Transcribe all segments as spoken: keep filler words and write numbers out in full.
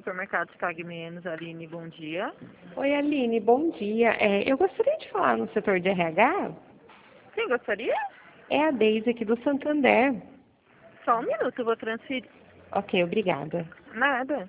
Supermercados Pague Menos, Aline, bom dia. Oi, Aline, bom dia. É, eu gostaria de falar no setor de R H. Quem gostaria? É a Deise aqui do Santander. Só um minuto, eu vou transferir. Ok, obrigada. Nada.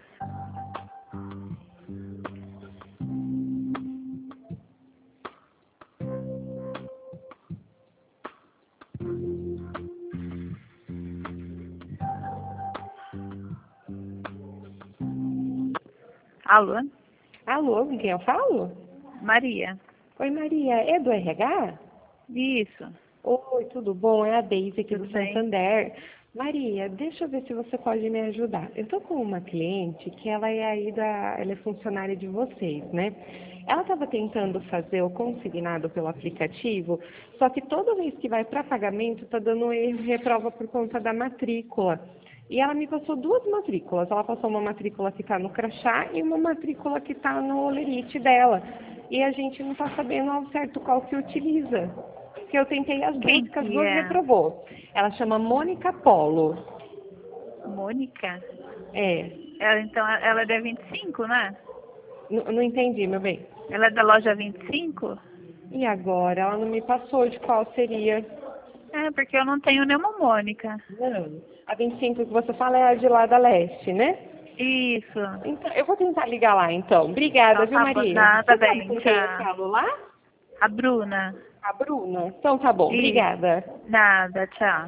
Alô? Alô, com quem eu falo? Maria. Oi, Maria, é do R H? Isso. Oi, tudo bom? É a Deise aqui Tudo do bem? Santander. Maria, deixa eu ver se você pode me ajudar. Eu tô com uma cliente que ela é aí da, ela é funcionária de vocês, né? Ela estava tentando fazer o consignado pelo aplicativo, só que toda vez que vai para pagamento tá dando erro e reprova por conta da matrícula. E ela me passou duas matrículas. Ela passou uma matrícula que está no crachá e uma matrícula que está no lerite dela. E a gente não está sabendo ao certo qual que utiliza. Que eu tentei as Quem duas, que as que duas é? reprovou. Ela chama Mônica Polo. Mônica? É. Ela, então, ela é da vinte e cinco, né? N- não entendi, meu bem. Ela é da loja vinte e cinco? E agora? Ela não me passou de qual seria. É, porque eu não tenho nenhuma Mônica. Não. A vinte e cinco que você fala é a de lá da leste, né? Isso. Então, eu vou tentar ligar lá, então. Obrigada, Então viu, tá bom. Maria? Nada Você sabe bem, com quem eu tchau. falo lá? A Bruna. A Bruna. Então tá bom, Isso. obrigada. Nada, tchau.